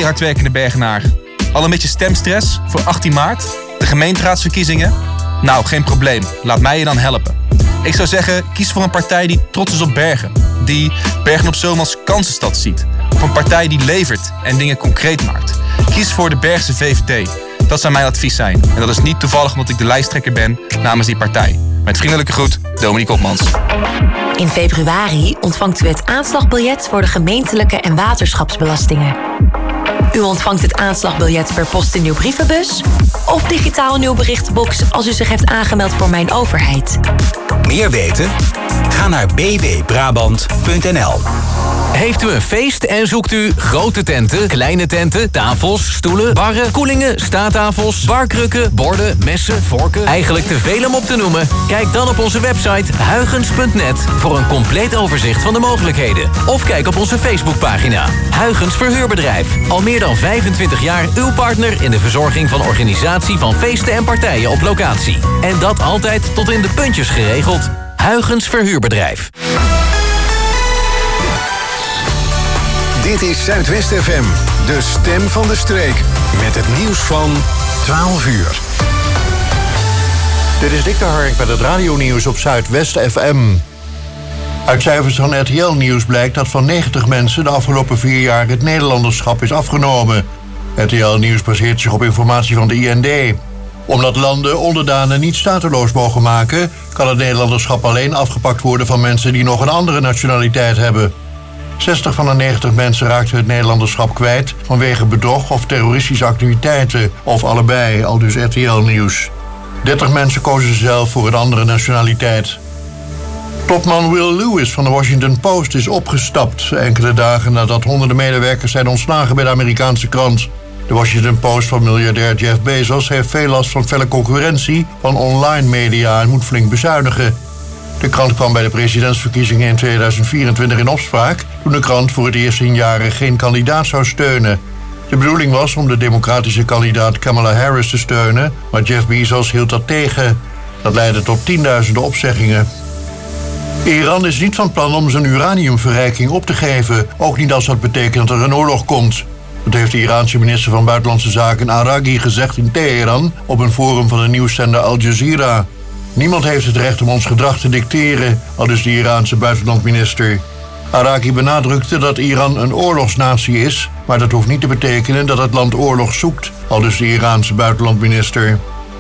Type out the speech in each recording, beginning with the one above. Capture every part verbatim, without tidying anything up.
hardwerkende Bergenaar. Al een beetje stemstress voor achttien maart? De gemeenteraadsverkiezingen? Nou, geen probleem. Laat mij je dan helpen. Ik zou zeggen, kies voor een partij die trots is op Bergen. Die Bergen op Zoom als kansenstad ziet. Of een partij die levert en dingen concreet maakt. Kies voor de Bergse V V D. Dat zou mijn advies zijn. En dat is niet toevallig omdat ik de lijsttrekker ben namens die partij. Met vriendelijke groet, Dominique Opmans. In februari ontvangt u het aanslagbiljet voor de gemeentelijke en waterschapsbelastingen. U ontvangt het aanslagbiljet per post in uw brievenbus of digitaal in uw berichtenbox als u zich heeft aangemeld voor Mijn Overheid. Meer weten? Ga naar b w brabant punt n l. Heeft u een feest en zoekt u grote tenten, kleine tenten, tafels, stoelen, barren, koelingen, staattafels, barkrukken, borden, messen, vorken? Eigenlijk te veel om op te noemen? Kijk dan op onze website huygens punt net voor een compleet overzicht van de mogelijkheden. Of kijk op onze Facebookpagina. Huygens Verhuurbedrijf. Al meer dan vijfentwintig jaar uw partner in de verzorging van organisatie van feesten en partijen op locatie. En dat altijd tot in de puntjes geregeld. Huygens Verhuurbedrijf. Dit is Zuidwest F M, de stem van de streek. Met het nieuws van twaalf uur. Dit is Dick de Hark met het radionieuws op Zuidwest F M. Uit cijfers van R T L Nieuws blijkt dat van negentig mensen de afgelopen vier jaar het Nederlanderschap is afgenomen. R T L Nieuws baseert zich op informatie van de I N D. Omdat landen onderdanen niet stateloos mogen maken, kan het Nederlanderschap alleen afgepakt worden van mensen die nog een andere nationaliteit hebben. zestig van de negentig mensen raakten het Nederlanderschap kwijt vanwege bedrog of terroristische activiteiten, of allebei, aldus R T L Nieuws. dertig mensen kozen zelf voor een andere nationaliteit. Topman Will Lewis van de Washington Post is opgestapt, enkele dagen nadat honderden medewerkers zijn ontslagen bij de Amerikaanse krant. De Washington Post van miljardair Jeff Bezos heeft veel last van felle concurrentie van online media en moet flink bezuinigen. De krant kwam bij de presidentsverkiezingen in tweeduizend vierentwintig in opspraak toen de krant voor het eerst in jaren geen kandidaat zou steunen. De bedoeling was om de democratische kandidaat Kamala Harris te steunen, maar Jeff Bezos hield dat tegen. Dat leidde tot tienduizenden opzeggingen. Iran is niet van plan om zijn uraniumverrijking op te geven, ook niet als dat betekent dat er een oorlog komt. Dat heeft de Iraanse minister van Buitenlandse Zaken Araghi gezegd in Teheran op een forum van de nieuwszender Al Jazeera. Niemand heeft het recht om ons gedrag te dicteren, aldus de Iraanse buitenlandminister. Araghi benadrukte dat Iran een oorlogsnatie is, maar dat hoeft niet te betekenen dat het land oorlog zoekt, aldus de Iraanse buitenlandminister.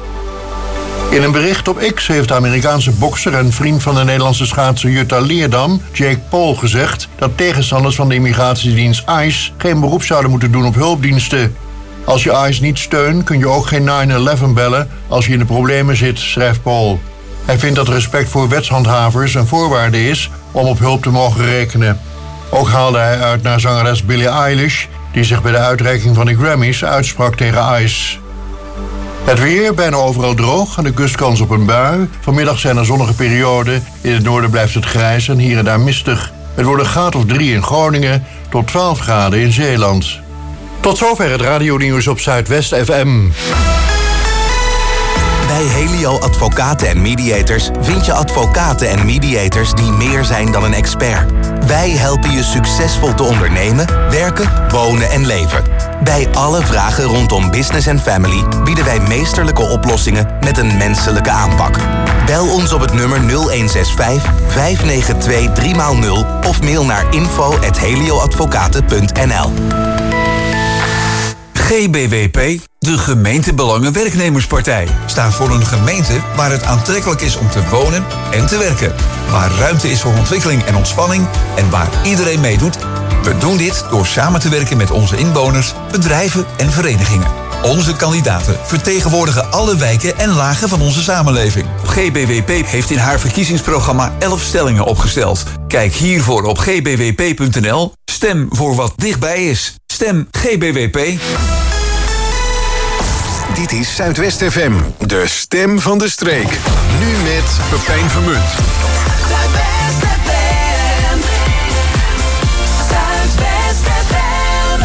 In een bericht op X heeft de Amerikaanse bokser en vriend van de Nederlandse schaatser Jutta Leerdam, Jake Paul, gezegd dat tegenstanders van de immigratiedienst ICE geen beroep zouden moeten doen op hulpdiensten. Als je ICE niet steunt, kun je ook geen negen elf bellen als je in de problemen zit, schrijft Paul. Hij vindt dat respect voor wetshandhavers een voorwaarde is om op hulp te mogen rekenen. Ook haalde hij uit naar zangeres Billie Eilish, die zich bij de uitreiking van de Grammys uitsprak tegen ICE. Het weer, bijna overal droog, aan de kust kans op een bui. Vanmiddag zijn er zonnige perioden, in het noorden blijft het grijs en hier en daar mistig. Het wordt een graad of drie in Groningen tot twaalf graden in Zeeland. Tot zover het radionieuws op Zuidwest F M. Bij Helio Advocaten en Mediators vind je advocaten en mediators die meer zijn dan een expert. Wij helpen je succesvol te ondernemen, werken, wonen en leven. Bij alle vragen rondom business en family bieden wij meesterlijke oplossingen met een menselijke aanpak. Bel ons op het nummer nul een zes vijf, vijf negen twee, drie nul of mail naar info at helioadvocaten punt n l. G B W P, de gemeentebelangen-werknemerspartij, staat voor een gemeente waar het aantrekkelijk is om te wonen en te werken. Waar ruimte is voor ontwikkeling en ontspanning en waar iedereen meedoet. We doen dit door samen te werken met onze inwoners, bedrijven en verenigingen. Onze kandidaten vertegenwoordigen alle wijken en lagen van onze samenleving. G B W P heeft in haar verkiezingsprogramma elf stellingen opgesteld. Kijk hiervoor op g b w p punt n l. Stem voor wat dichtbij is. Stem G B W P. Dit is Zuidwest F M, de stem van de streek. Nu met Pepijn Vermunt. Zuidwest F M. Zuidwest F M.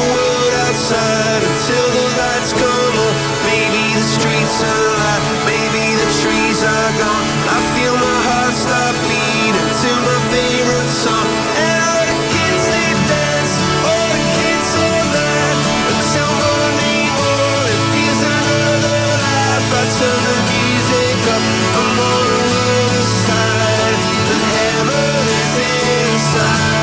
world outside until the lights come on. Maybe the streets are alive, maybe the trees are gone. I feel my heart stop beating to my favorite song. And all the kids they dance, all the kids all laugh until morning morning it feels another life. I turn the music up, I'm on the world aside, the heaven is inside.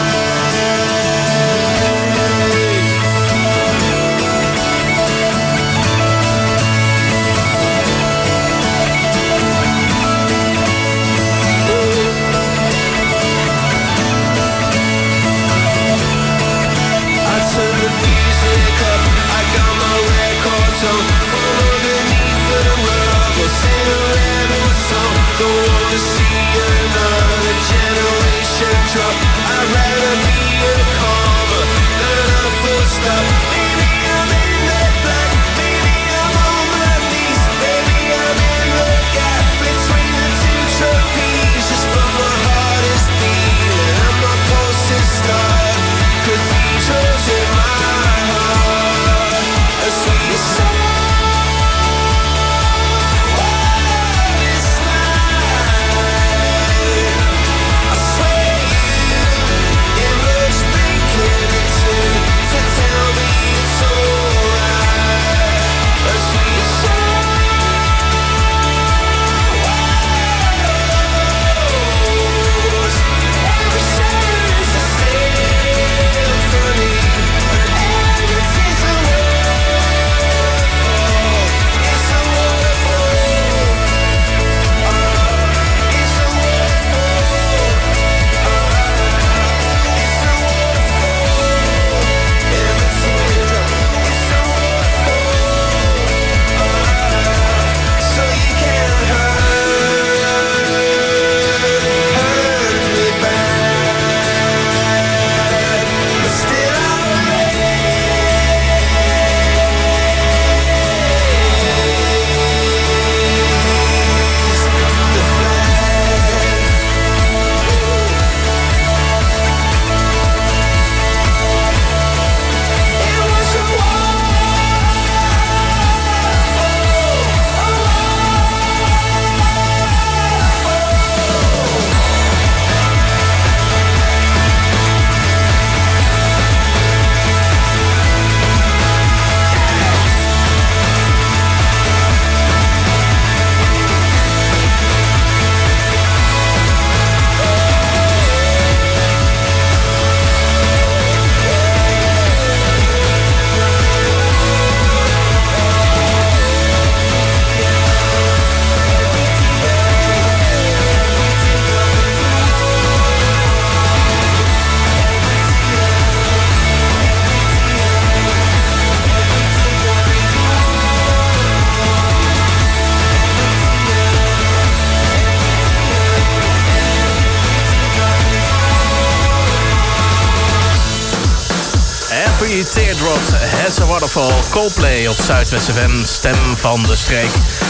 Teardrops Has a Waterfall, Coldplay op Zuidwest F M, stem van de streek.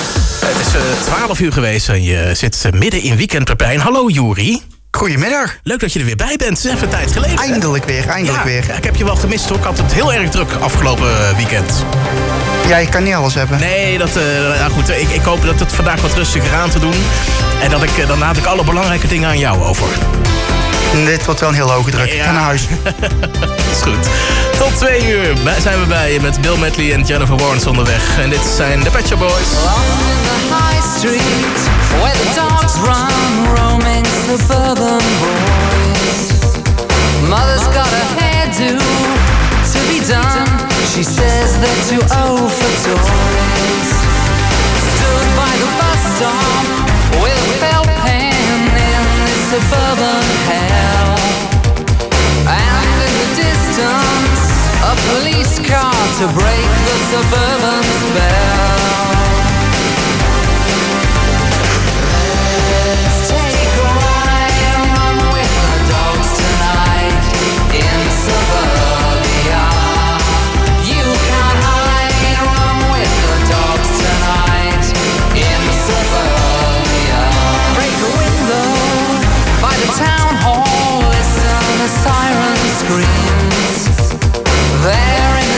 Het is uh, twaalf uur geweest en je zit uh, midden in weekend Pepijn. Hallo Juri. Goedemiddag. Leuk dat je er weer bij bent. Even een tijd geleden. Eindelijk weer, eindelijk ja, weer. Ja, ik heb je wel gemist hoor. Ik had het heel erg druk afgelopen weekend. Ja, je kan niet alles hebben. Nee, dat, uh, nou goed, ik, ik hoop dat het vandaag wat rustiger aan te doen. En dat ik, dan laat ik alle belangrijke dingen aan jou over. Dit wordt wel een heel hoge druk. Ja. Ga naar huis. Dat is goed. Tot twee uur zijn we bij je met Bill Medley en Jennifer Warnes onderweg. En dit zijn de Pet Shop Boys. Lost in the high street, where the dogs run, roaming suburban boys. Mother's got a hairdo to be done. She says they're too old for toys. Stood by the bus stop with a felt pen in this suburban hell. And in the distance, a police car to break the suburban spell. Let's take a ride and run with the dogs tonight in suburbia. You can't hide and run with the dogs tonight in suburbia. Break a window by the town hall, listen to siren screams. There in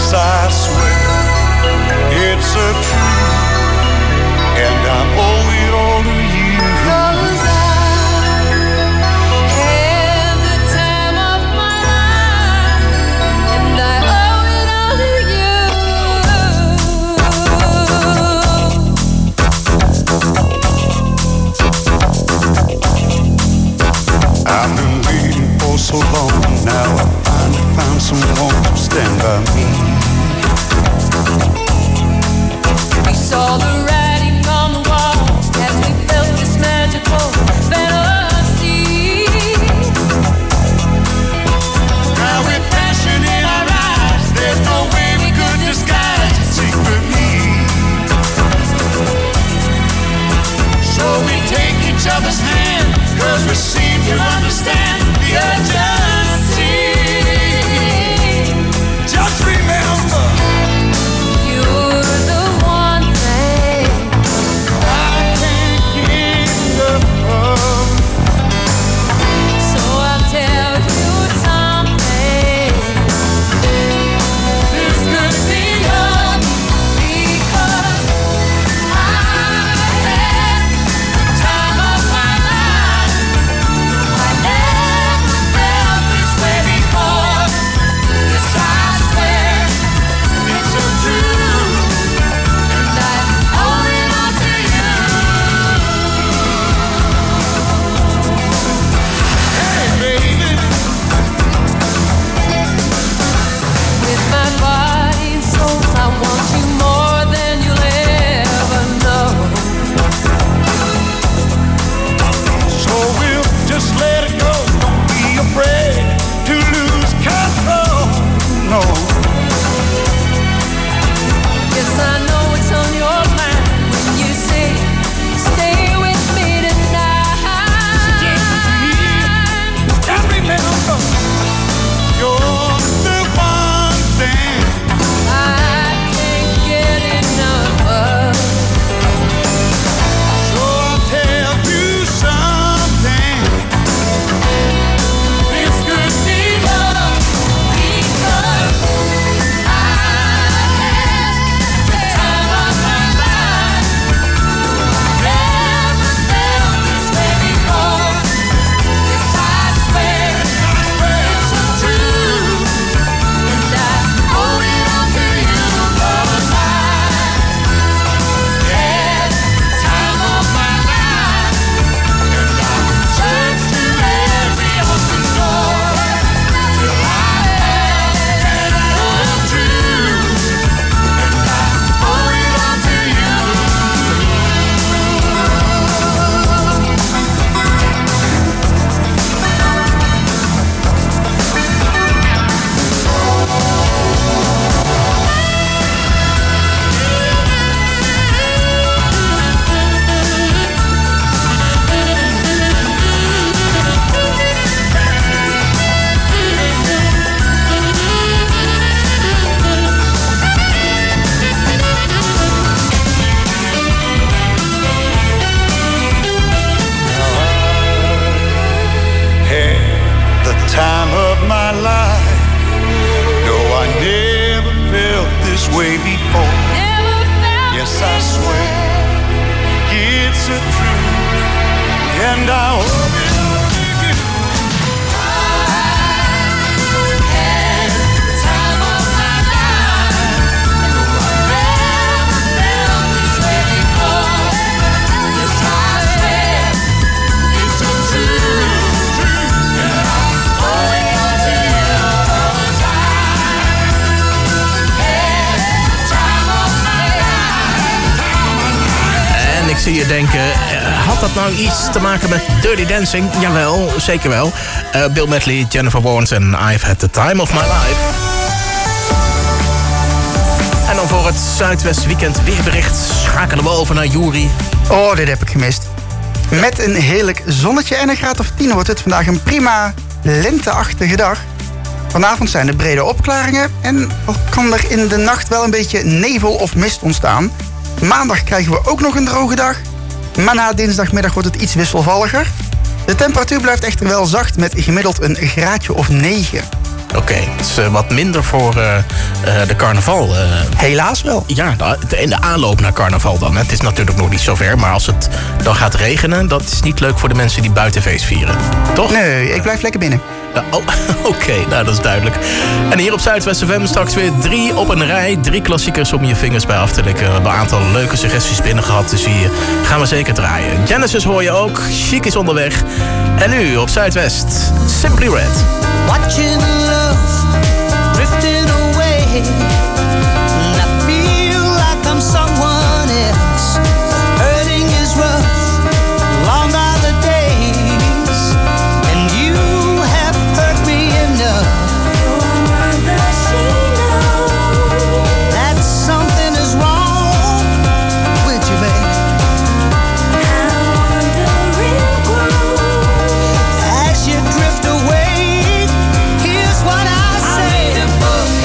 Yes, I swear it's a truth, and I owe it all to you. 'Cause I had the time of my life, and I owe it all to you. I've been waiting for so long now. I finally found someone to stand by me. We saw the writing on the wall as we felt this magical fantasy. Now with passion in our eyes, there's no way we could disguise it secretly. So we take each other's hand, 'cause we seem to understand the urgency. Just remember, you're the one thing I can't get enough of. So I'll tell you something. This could be love, because I had the time of my life. I never felt this way before. Yes, I swear it's so true, and I owe it all to you. Hey, baby, with my body and soul, I want you more than you'll ever know. So we'll just let it go. Don't be afraid to lose control. No. Yes, I know it's on your mind when you say, stay with me tonight. And remember, you're the one thing I can't get enough of. So I'll tell you something. This could be love, because I had the time of my life. Never felt this way before. Yes, I swear it's so true, and I owe it all to you. 'Cause I had the time of my life, and I searched through every open door till I had love true, and I owe it all to you. Had the time of my life. No, I never felt this way before. Yes, I swear it's a truth, and I owe it all to you. I had the time of my life. No, I never felt this way before. Yes, I swear it's a truth, and I owe it all to you. 'Cause I had the time of my life. En ik zie je denken, eh, had dat nou iets te maken met Dirty Dancing? Jawel, zeker wel. Uh, Bill Medley, Jennifer Warnes en I've Had the Time of My Life. En dan voor het Zuidwest Weekend weerbericht schakelen we over naar Juri. Oh, dit heb ik gemist. Met een heerlijk zonnetje en een graad of tien wordt het vandaag een prima lenteachtige dag. Vanavond zijn er brede opklaringen en kan er in de nacht wel een beetje nevel of mist ontstaan. Maandag krijgen we ook nog een droge dag, maar na dinsdagmiddag wordt het iets wisselvalliger. De temperatuur blijft echter wel zacht met gemiddeld een graadje of negen. Oké, okay. Het is uh, wat minder voor uh, uh, de carnaval. Uh, Helaas wel. Ja, de, in de aanloop naar carnaval dan. Hè. Het is natuurlijk nog niet zo ver, maar als het dan gaat regenen... dat is niet leuk voor de mensen die buitenfeest vieren. Toch? Nee, ik blijf lekker binnen. Uh, oh, Oké, okay, nou dat is duidelijk. En hier op Zuidwest F M straks weer drie op een rij. Drie klassiekers om je vingers bij af te likken. We hebben een aantal leuke suggesties binnen gehad, dus die gaan we zeker draaien. Genesis hoor je ook, Chic is onderweg. En nu op Zuidwest, Simply Red. Watching love drifting away, and I feel like I'm someone else. Hurting is rough, long are the days, and you have hurt me enough. That something is wrong with you, babe. As you drift away, here's what I say. I read a book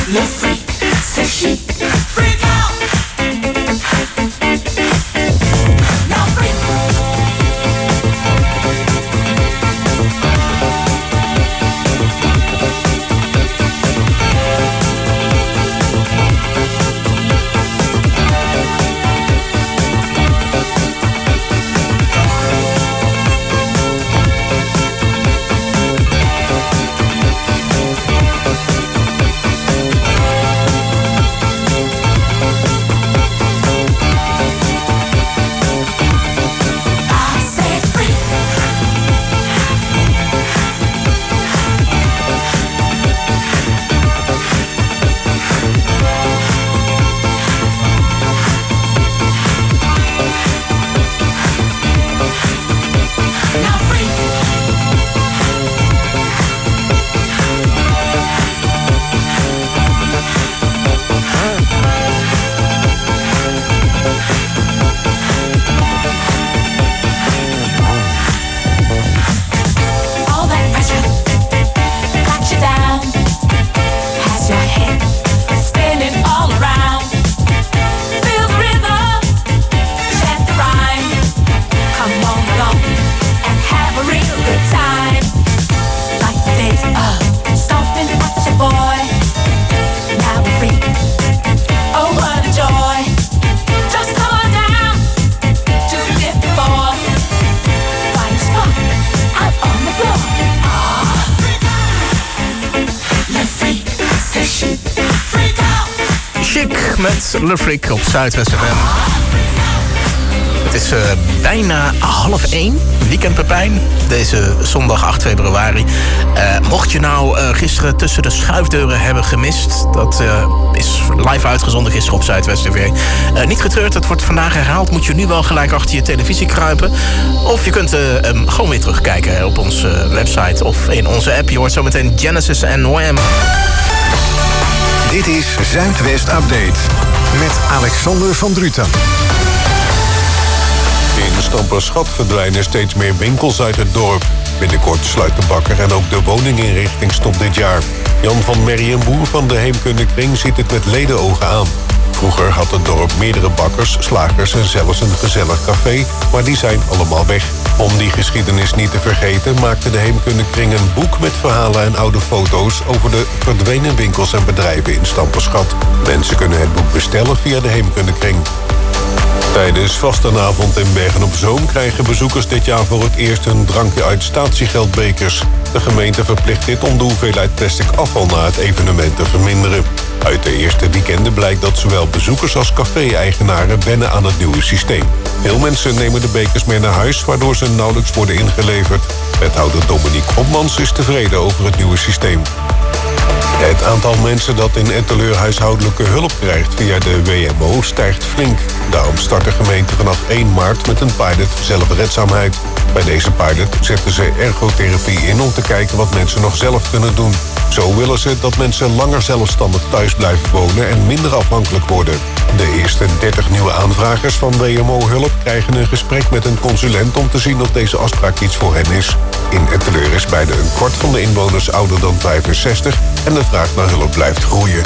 Le freak, c'est chic. Freak out. Now freak. Met Le Freak op Zuidwest F M. Het is uh, bijna half één, weekend Pepijn, deze zondag acht februari. Uh, mocht je nou uh, gisteren tussen de schuifdeuren hebben gemist, dat uh, is live uitgezonden gisteren op Zuidwest T V. Uh, niet getreurd, het wordt vandaag herhaald. Moet je nu wel gelijk achter je televisie kruipen. Of je kunt uh, um, gewoon weer terugkijken op onze website of in onze app. Je hoort zometeen Genesis en Wham. Dit is Zuidwest Update met Alexander van Druten. In Stamperschat verdwijnen steeds meer winkels uit het dorp. Binnenkort sluit de bakker en ook de woninginrichting stopt dit jaar. Jan van Merrienboer van de Heemkundekring ziet het met ledenogen aan. Vroeger had het dorp meerdere bakkers, slagers en zelfs een gezellig café, maar die zijn allemaal weg. Om die geschiedenis niet te vergeten maakte de Heemkundekring een boek met verhalen en oude foto's over de verdwenen winkels en bedrijven in Stamperschat. Mensen kunnen het boek bestellen via de Heemkundekring. Tijdens Vastenavond in Bergen-op-Zoom krijgen bezoekers dit jaar voor het eerst een drankje uit statiegeldbekers. De gemeente verplicht dit om de hoeveelheid plastic afval na het evenement te verminderen. Uit de eerste weekenden blijkt dat zowel bezoekers als café-eigenaren wennen aan het nieuwe systeem. Veel mensen nemen de bekers mee naar huis, waardoor ze nauwelijks worden ingeleverd. Wethouder Dominique Hopmans is tevreden over het nieuwe systeem. Het aantal mensen dat in Etteleur huishoudelijke hulp krijgt via de W M O stijgt flink. Daarom start de gemeente vanaf één maart met een pilot zelfredzaamheid. Bij deze pilot zetten ze ergotherapie in om te kijken wat mensen nog zelf kunnen doen. Zo willen ze dat mensen langer zelfstandig thuis blijven wonen en minder afhankelijk worden. De eerste dertig nieuwe aanvragers van W M O-hulp krijgen een gesprek met een consulent om te zien of deze afspraak iets voor hen is. In Etteleur is bijna een kwart van de inwoners ouder dan vijfenzestig en de vraag naar hulp blijft groeien.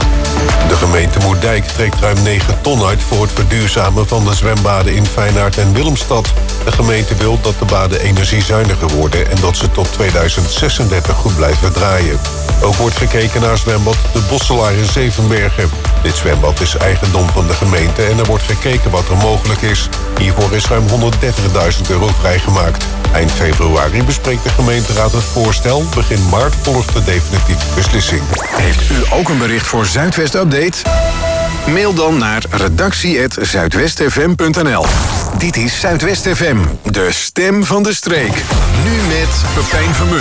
De gemeente Moerdijk trekt ruim negen ton uit voor het verduurzamen van de zwembaden in Feyenaard en Willemstad. De gemeente wil dat de baden energiezuiniger worden en dat ze tot tweeduizend zesendertig goed blijven draaien. Ook wordt gekeken naar zwembad De Bosselaar in Zevenbergen. Dit zwembad is eigendom van de gemeente en er wordt gekeken wat er mogelijk is. Hiervoor is ruim honderddertigduizend euro vrijgemaakt. Eind februari bespreekt de gemeenteraad het voorstel. Begin maart volgt de definitieve beslissing. Heeft u ook een bericht voor Zuidwest Update? Mail dan naar redactie at zuidwestfm punt n l. Dit is Zuidwest F M, de stem van de streek. Nu met Pepijn Vermunt.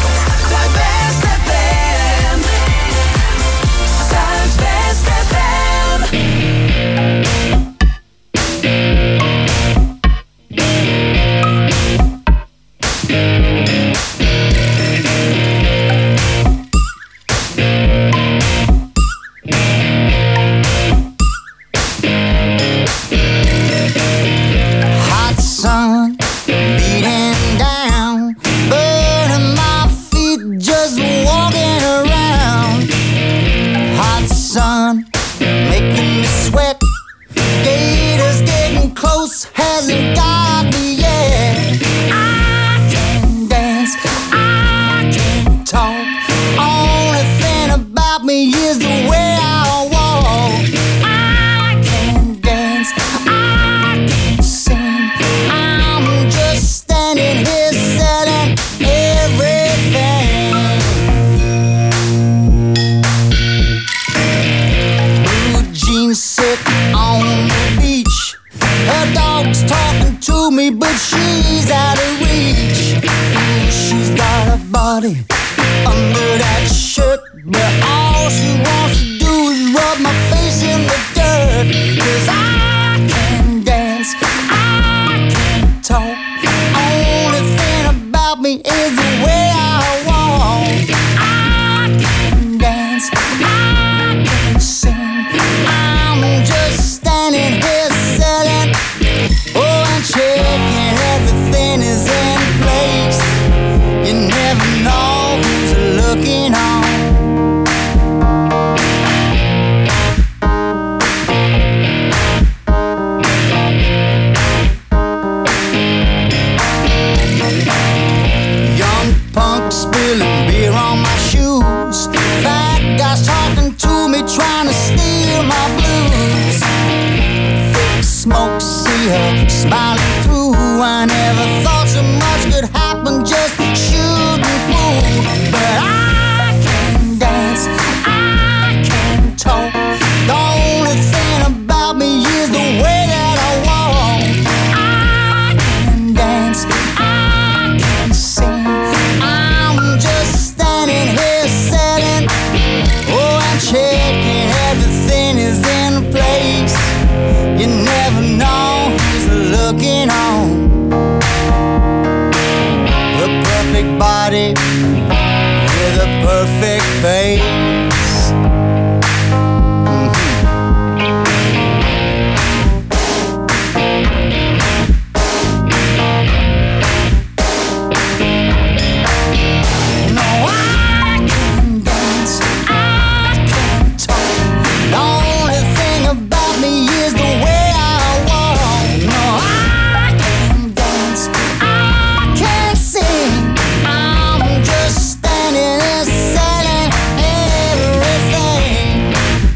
Zuidwest F M. Zuidwest F M. Hot sun beating down, burning my feet hasn't got me yet. I can dance, I can talk. Only thing about me is the way I walk. I can dance, I can sing. I'm just standing here selling everything. Blue jeans sit on the beach. Her dog's talking to me, but she's out of reach. She's got a body under that shirt, but all she wants to do is rub my face in the dirt. 'Cause I can dance, I can talk. Only thing about me is the way I walk. I can dance, I can sing. I'm just standing here selling, oh, and checking everything is in place. You never know who's looking on. Young punk spilling beer on my shoes. Fat guys talking to me, trying to steal my blues. Thick smoke, see her smiling through. I never thought so much could happen just shooting pool. But I can dance, I can talk. The only thing about me is the way that I walk. I can dance, I can sing. I'm just standing here selling, oh, and checking everything is in place. You never know who's looking on. The perfect body with a perfect face. No, I can dance, I can talk. The only thing about me is the way I walk. No, I can dance, I can sing. I'm just standing there selling everything.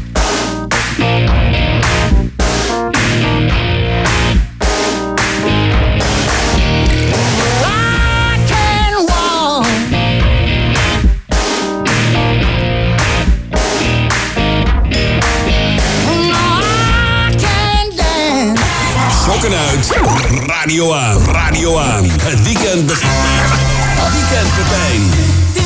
Well, I can walk. No, I can dance. Sokken uit, radio aan, radio aan. Het weekend be- weekendpartij.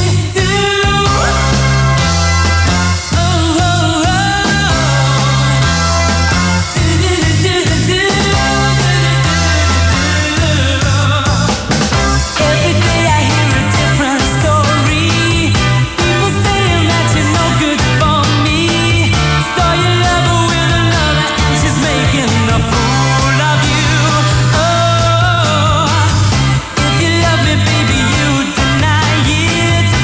Every day I hear a different story. People saying that you're no good for me. Saw your lover with another and she's making a fool of you. Oh, if you love me, baby, you deny it.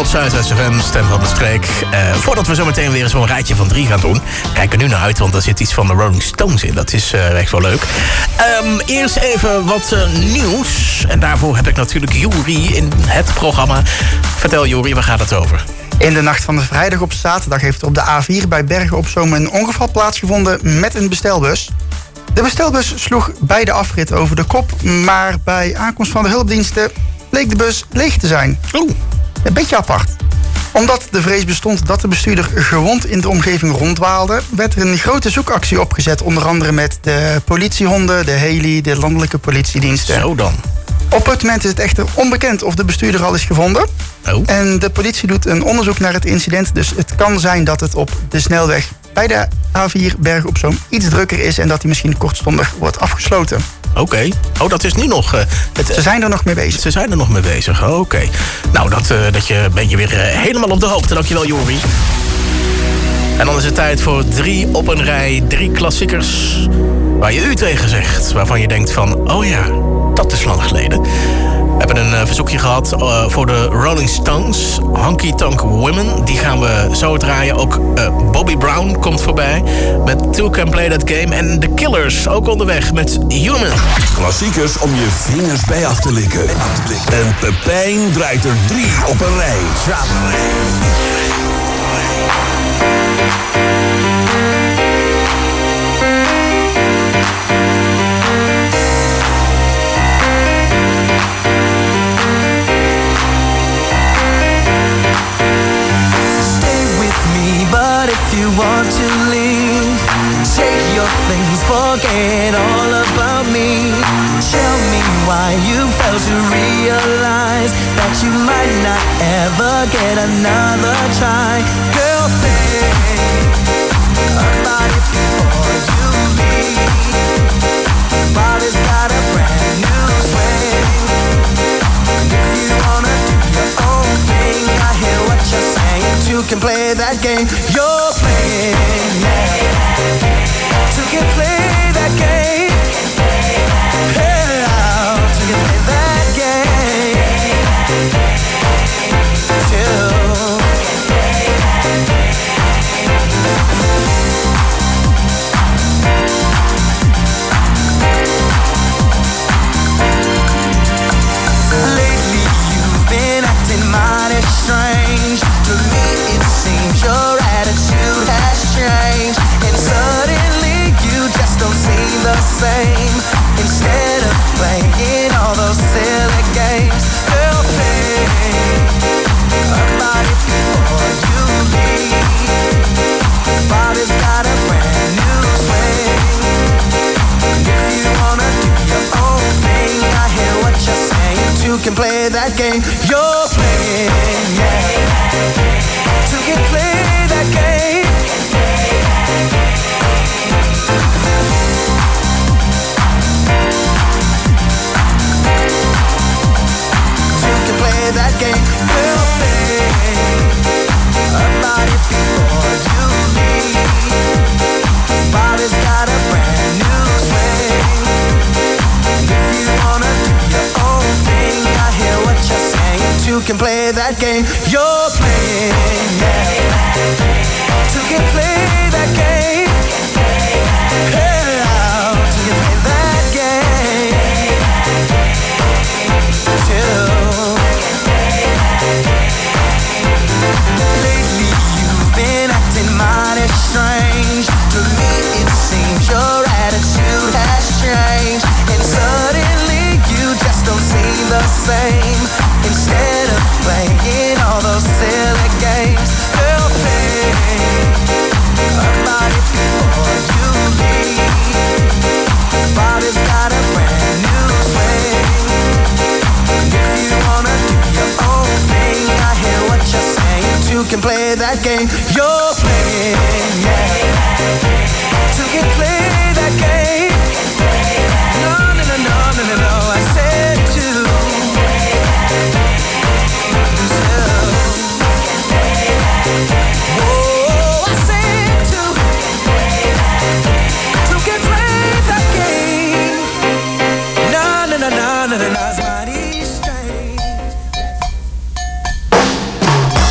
Zuidwest F M, stem van de streek. Uh, voordat we zo meteen weer zo'n rijtje van drie gaan doen. Kijk er nu naar uit, want er zit iets van de Rolling Stones in. Dat is uh, echt wel leuk. Um, eerst even wat uh, nieuws. En daarvoor heb ik natuurlijk Juri in het programma. Vertel Juri, waar gaat het over? In de nacht van de vrijdag op zaterdag heeft er op de A vier bij Bergen op Zoom een ongeval plaatsgevonden met een bestelbus. De bestelbus sloeg bij de afrit over de kop, maar bij aankomst van de hulpdiensten bleek de bus leeg te zijn. Oeh. Een beetje apart. Omdat de vrees bestond dat de bestuurder gewond in de omgeving rondwaalde, werd er een grote zoekactie opgezet, onder andere met de politiehonden, de heli, de landelijke politiediensten. Zo dan. Op het moment is het echter onbekend of de bestuurder al is gevonden. Oh. En de politie doet een onderzoek naar het incident. Dus het kan zijn dat het op de snelweg bij de A vier Bergen op Zoom iets drukker is en dat die misschien kortstondig wordt afgesloten. Oké. Okay. Oh, dat is nu nog... Uh, het, ze zijn er nog mee bezig. Ze zijn er nog mee bezig. Oh, Oké. Okay. Nou, dat, uh, dat je, ben je weer uh, helemaal op de hoogte. Dankjewel, Jori. En dan is het tijd voor drie op een rij. Drie klassiekers waar je u tegen zegt. Waarvan je denkt van, oh ja, dat is lang geleden. We hebben een uh, verzoekje gehad uh, voor de Rolling Stones. Honky Tonk Women. Die gaan we zo draaien. Ook uh, Bobby Brown komt voorbij met Two Can Play That Game. En The Killers ook onderweg met Human. Klassiekers om je vingers bij af te likken. En Pepijn draait er drie op een rij. If you want to leave, take your things, forget all about me. Tell me why you failed to realize that you might not ever get another try. Girl, think about it before you leave. Body's got a brand new swing. If you wanna do your own thing, I hear what you're saying. Two can play that game. You're playing, yeah. Two can play that game. Hey, out. Two can play that game. Two. Lately you've been acting mighty strange. To me it seems your attitude has changed. And suddenly you just don't seem the same. Instead of playing all those silly games, girl, think about it before you leave. Body's got a brand new swing. If you wanna do your own thing, I hear what you're saying. Two can play that game. You're playing, yeah. Two can play that game. Two can play that game. Girl, think about it before you leave. Body's got a brand new swing. If you wanna do your own thing, I hear what you're saying. Two can play that game. You're playing, yeah. Two can play that game. Hey, out. Two can play that game. Two. Lately you've been acting mighty strange. To me it seems your attitude has changed. And suddenly you just don't seem the same. Instead of playing all those silly games, girl, think about it before you leave. Body's got a brand new swing. If you wanna do your own thing, I hear what you're saying. Two can play that game. You're playing, yeah. Two can play that game. No, no, no, no, no, no, no. I said two. Oh, I said two. Two can play that game. No, no, no, no, no, no, no. It's mighty strange.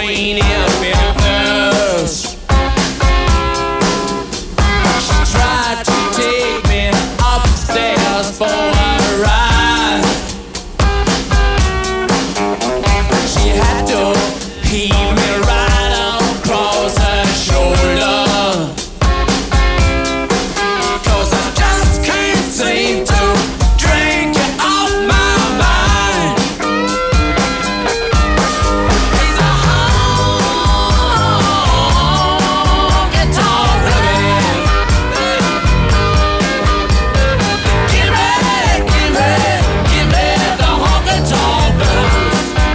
train in Memphis. She tried to take me upstairs for a ride. She had to heave me right across her shoulder. 'Cause I just can't seem to drink it off my mind. It's a honky-tonk living. Give me, give me, give me the honky-tonk blues.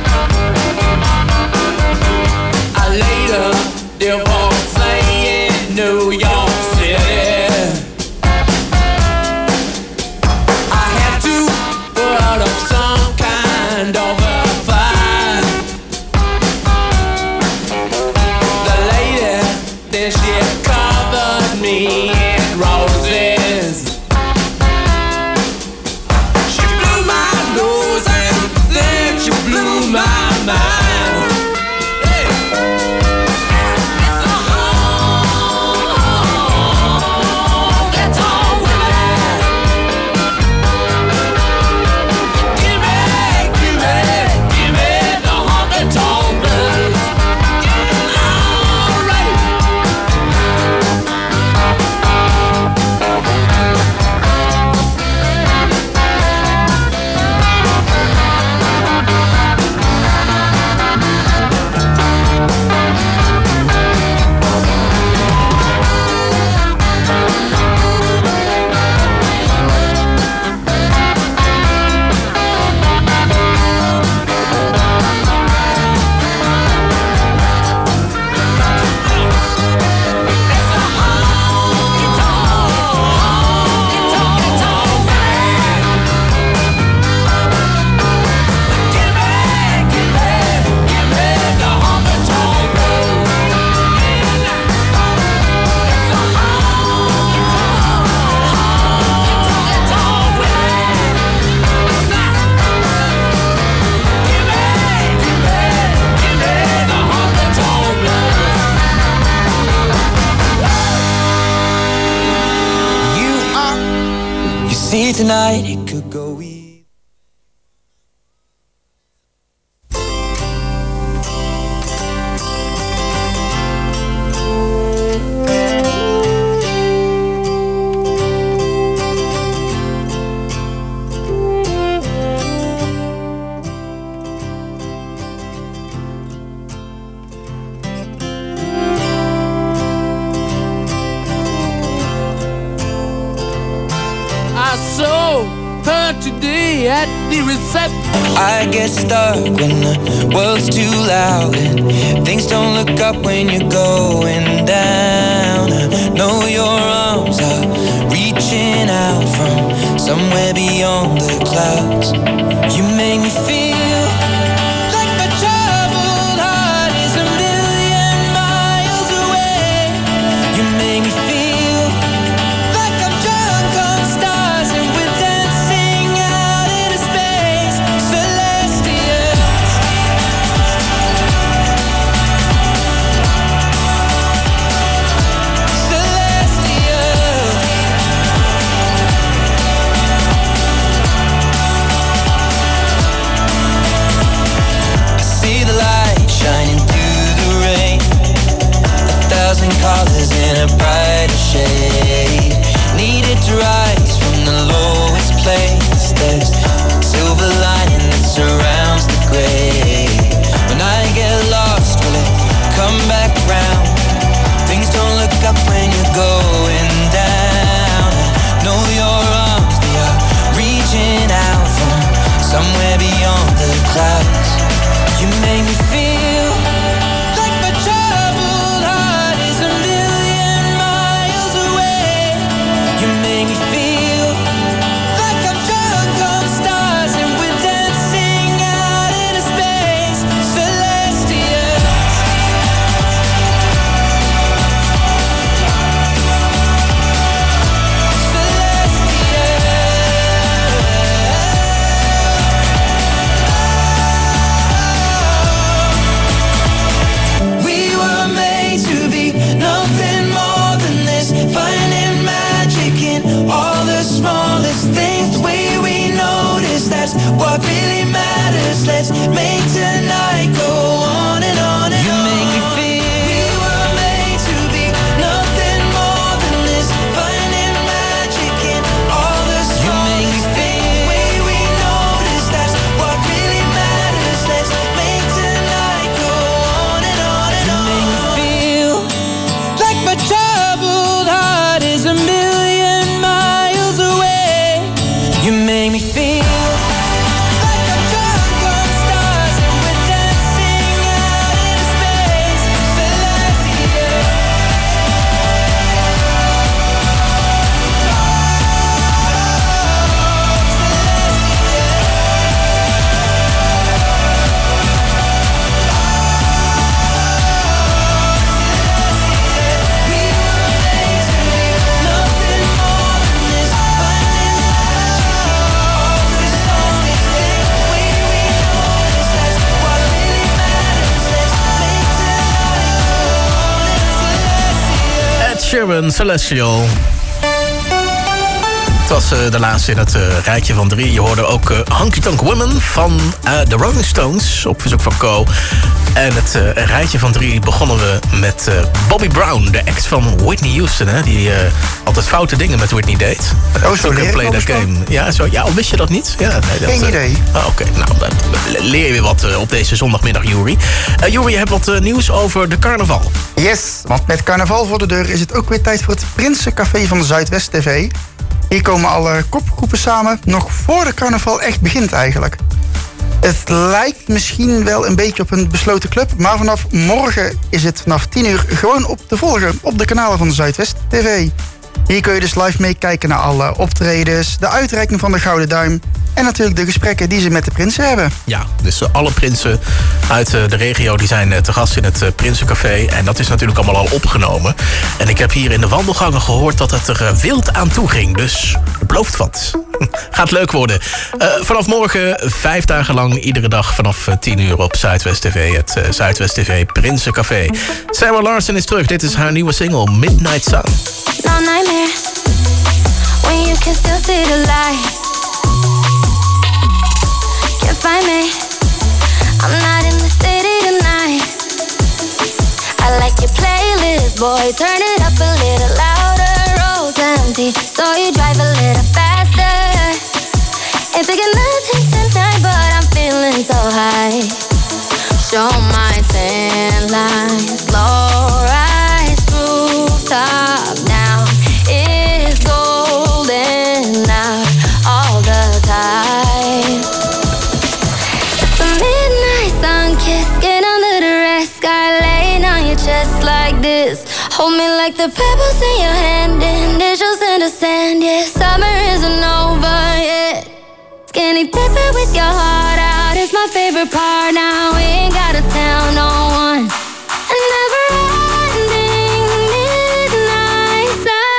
I later divorced in New York City. I had to put up some kind of a fight. The lady, then she covered me in roses. She blew my nose and then she blew my mind. Hey. It's a honky-tonk living. Give me, give me, give me the honky-tonk blues. All right. See tonight it could go easy. I saw her today at the reception. I get stuck when the world's too loud and things don't look up when you're going down. I know your arms are reaching out from somewhere beyond the clouds. You make me feel like my troubled heart is a million miles away. You make me feel like I'm drunk on stars and we're dancing out into space. Celestials. Celestials. I see the light shining through the rain. A thousand colors in a brighter shade. Needed to rise from the lowest place. There's silver lining that surrounds the gray. When I get lost, will it come back round? Things don't look up when you're going down. I know your arms, they are reaching out from somewhere beyond the clouds. You make me feel like my troubled heart is a million miles away. You make me feel Sheeran, Celestial. Het was uh, de laatste in het uh, rijtje van drie. Je hoorde ook uh, Honky Tonk Women van uh, de Rolling Stones op verzoek van Co. En het uh, rijtje van drie begonnen we met uh, Bobby Brown, de ex van Whitney Houston. Hè, die uh, altijd foute dingen met Whitney deed. Oh, zo leer play ik that game. Ja, zo, ja, wist je dat niet? Ja, nee, dat, Geen uh, idee. Oh, Oké, okay. Nou, uh, leer je weer wat uh, op deze zondagmiddag, Juri. Uh, Juri, je hebt wat uh, nieuws over de carnaval. Yes, want met carnaval voor de deur is het ook weer tijd voor het Prinsencafé van de Zuidwest T V. Hier komen alle kopgroepen samen, nog voor de carnaval echt begint eigenlijk. Het lijkt misschien wel een beetje op een besloten club, maar vanaf morgen is het vanaf tien uur gewoon op te volgen op de kanalen van de Zuidwest T V. Hier kun je dus live meekijken naar alle optredens, de uitreiking van de Gouden Duim en natuurlijk de gesprekken die ze met de prinsen hebben. Ja, dus uh, alle prinsen uit uh, de regio die zijn uh, te gast in het uh, Prinsencafé. En dat is natuurlijk allemaal al opgenomen. En ik heb hier in de wandelgangen gehoord dat het er uh, wild aan toe ging. Dus het belooft wat. Gaat leuk worden. Uh, vanaf morgen vijf dagen lang, iedere dag vanaf uh, tien uur op Zuidwest T V. Het uh, Zuidwest T V Prinsencafé. Sarah Larsen is terug. Dit is haar nieuwe single Midnight Sun. No nightmares when you can still see the light. Can't find me. I'm not in the city tonight. I like your playlist, boy. Turn it up a little louder. Roads empty, so you drive a little faster. Ain't taking nothing tonight, but I'm feeling so high. Show my tan lines, low rise, rooftop now is golden out all the time. It's the midnight sun kiss, get under the red sky, laying on your chest like this. Hold me like the pebbles in your hand, initials in the sand. Yeah, summer isn't over yet. Skinny dipping with your heart out is my favorite part. Now we ain't gotta tell no one. A never-ending midnight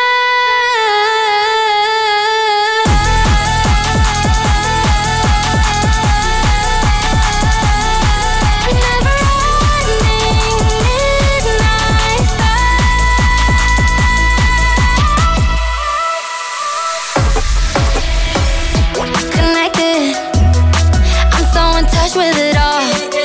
connected. I'm so in touch with it all.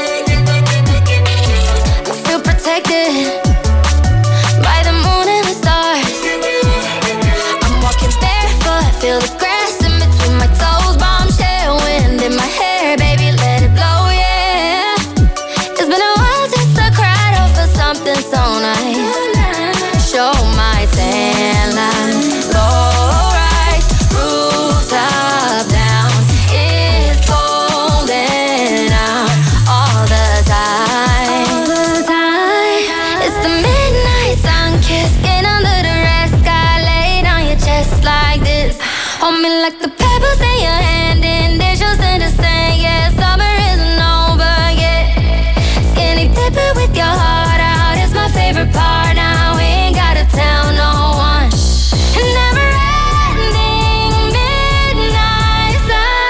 I feel protected by the moon and the stars. I'm walking barefoot, feel the grass in between my toes. Bombshell wind in my hair, baby, let it blow, yeah. It's been a while since I cried over something so nice. Show my tan lines, low rise, rooftop down. It's golden out all the time. All the time. It's the midnight sun kiss, get under the red sky, laid on your chest like this. Hold me like the pebbles in your hand, initials in the sand. Yeah, summer isn't over yet. Skinny dipping with your heart out is my favorite part. Now we ain't gotta tell no one. A never-ending midnight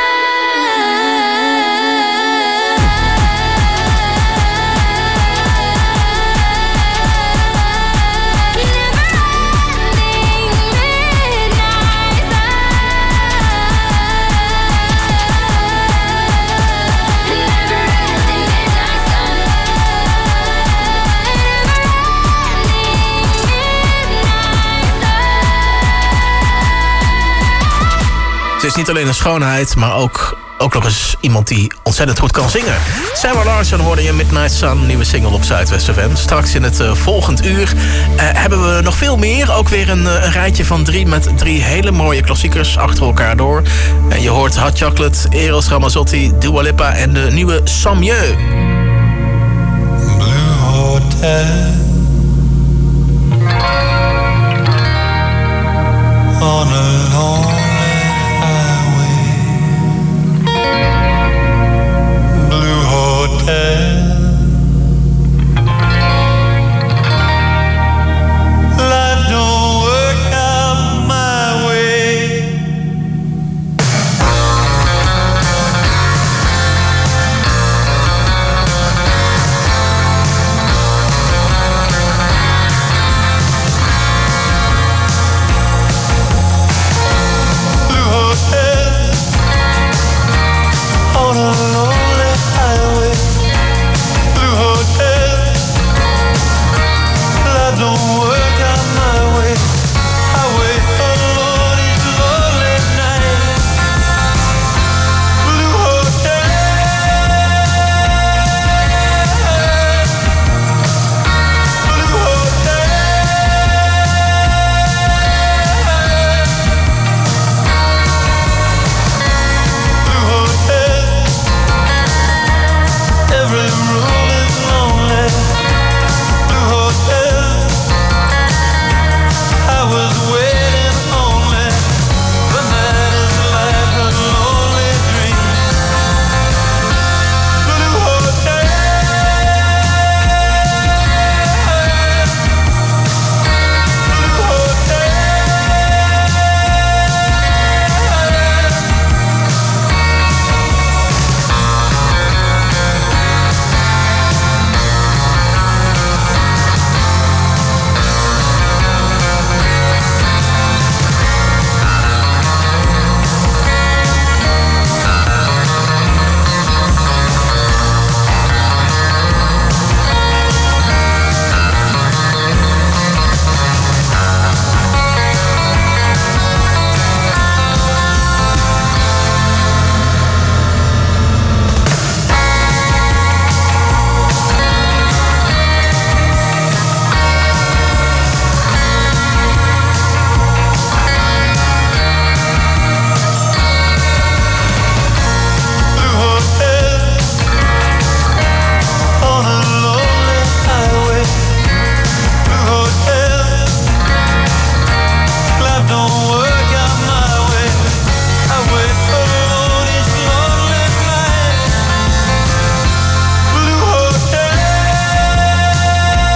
Ze is niet alleen een schoonheid, maar ook, ook nog eens iemand die ontzettend goed kan zingen. Sarah Larsen hoorde je Midnight Sun, nieuwe single op Zuidwest F M. Straks in het uh, volgend uur uh, hebben we nog veel meer. Ook weer een, uh, een rijtje van drie met drie hele mooie klassiekers achter elkaar door. En je hoort Hot Chocolate, Eros Ramazzotti, Dua Lipa en de nieuwe Samieux. Blue Hotel on a long